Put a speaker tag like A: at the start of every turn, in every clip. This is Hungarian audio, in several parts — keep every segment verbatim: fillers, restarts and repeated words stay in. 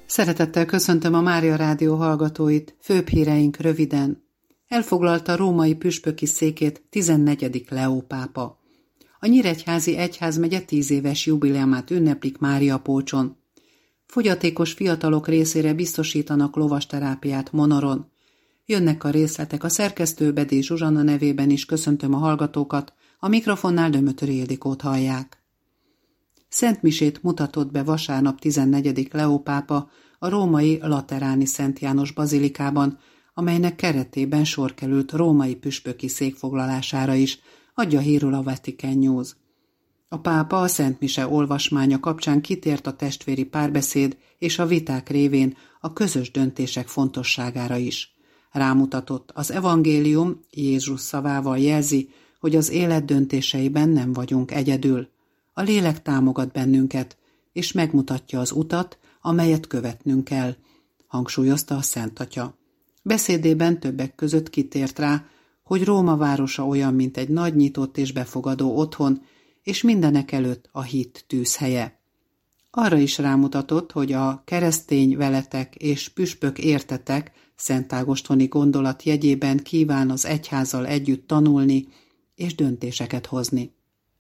A: Szeretettel köszöntöm a Mária Rádió hallgatóit, főbb híreink röviden. Elfoglalta római püspöki székét tizennegyedik Leó pápa. A Nyíregyházi egyházmegye tíz éves jubileumát ünneplik Máriapócson. Fogyatékos fiatalok részére biztosítanak lovasterápiát Monoron. Jönnek a részletek, a szerkesztő Bedély Zsuzsanna nevében is köszöntöm a hallgatókat, a mikrofonnál Dömötöri Ildikót hallják. Szentmisét mutatott be vasárnap tizennegyedik Leó pápa a római Lateráni Szent János bazilikában, amelynek keretében sor került római püspöki szék foglalására is, adja hírül a Vatican News. A pápa a szentmise olvasmánya kapcsán kitért a testvéri párbeszéd és a viták révén a közös döntések fontosságára is. Rámutatott, az evangélium Jézus szavával jelzi, hogy az élet döntéseiben nem vagyunk egyedül. A lélek támogat bennünket, és megmutatja az utat, amelyet követnünk kell, hangsúlyozta a Szent Atya. Beszédében többek között kitért rá, hogy Róma városa olyan, mint egy nagy nyitott és befogadó otthon, és mindenek előtt a hit tűzhelye. Arra is rámutatott, hogy a keresztény veletek és püspök értetek szentágostoni gondolat jegyében kíván az egyházzal együtt tanulni és döntéseket hozni.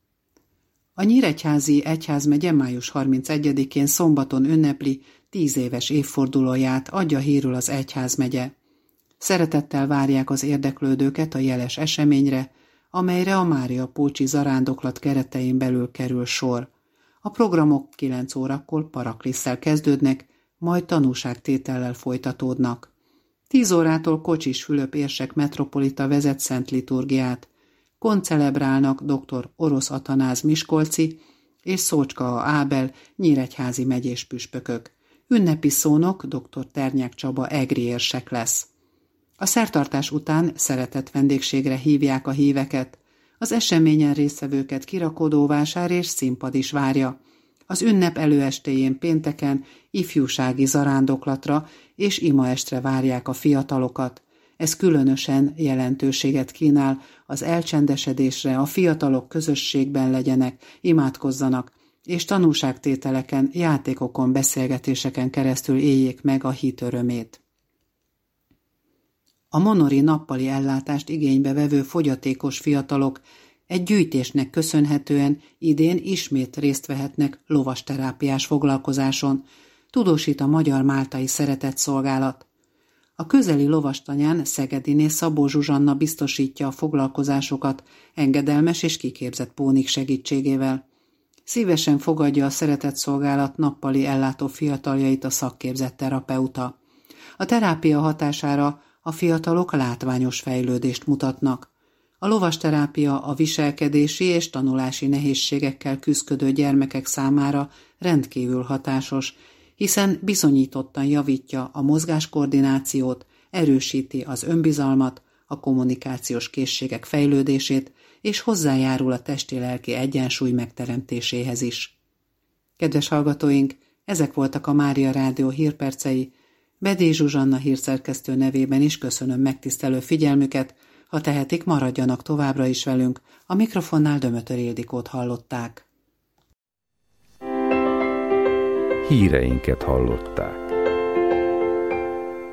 A: A Nyíregyházi egyházmegye május harmincegyedikén szombaton ünnepli tíz éves évfordulóját, adja hírül az egyházmegye. Szeretettel várják az érdeklődőket a jeles eseményre, amelyre a Máriapócsi zarándoklat keretein belül kerül sor. A programok kilenc órakor paraklisszel kezdődnek, majd tanúságtétellel folytatódnak. tíz órától Kocsis Fülöp érsek metropolita vezet szent liturgiát. Koncelebrálnak dr. Orosz Atanáz miskolci és Szócska Ábel nyíregyházi megyés püspökök. Ünnepi szónok dr. Ternyák Csaba egri érsek lesz. A szertartás után szeretett vendégségre hívják a híveket. Az eseményen résztvevőket kirakodóvásár és színpad is várja. Az ünnep előestéjén pénteken ifjúsági zarándoklatra és imaestre várják a fiatalokat. Ez különösen jelentőséget kínál az elcsendesedésre, a fiatalok közösségben legyenek, imádkozzanak, és tanúságtételeken, játékokon, beszélgetéseken keresztül éljék meg a hit örömét. A monori nappali ellátást igénybe vevő fogyatékos fiatalok egy gyűjtésnek köszönhetően idén ismét részt vehetnek lovasterápiás foglalkozáson, tudósít a Magyar Máltai Szeretetszolgálat. A közeli lovastanyán Szegediné Szabó Zsuzsanna biztosítja a foglalkozásokat engedelmes és kiképzett pónik segítségével. Szívesen fogadja a Szeretetszolgálat nappali ellátó fiataljait a szakképzett terapeuta. A terápia hatására a fiatalok látványos fejlődést mutatnak. A lovasterápia a viselkedési és tanulási nehézségekkel küszködő gyermekek számára rendkívül hatásos, hiszen bizonyítottan javítja a mozgáskoordinációt, erősíti az önbizalmat, a kommunikációs készségek fejlődését, és hozzájárul a testi-lelki egyensúly megteremtéséhez is. Kedves hallgatóink, ezek voltak a Mária Rádió hírpercei. Bedély Zsuzsanna hírszerkesztő nevében is köszönöm megtisztelő figyelmüket, ha tehetik, maradjanak továbbra is velünk, a mikrofonnál Dömötöri Ildikót hallották.
B: Híreinket hallották.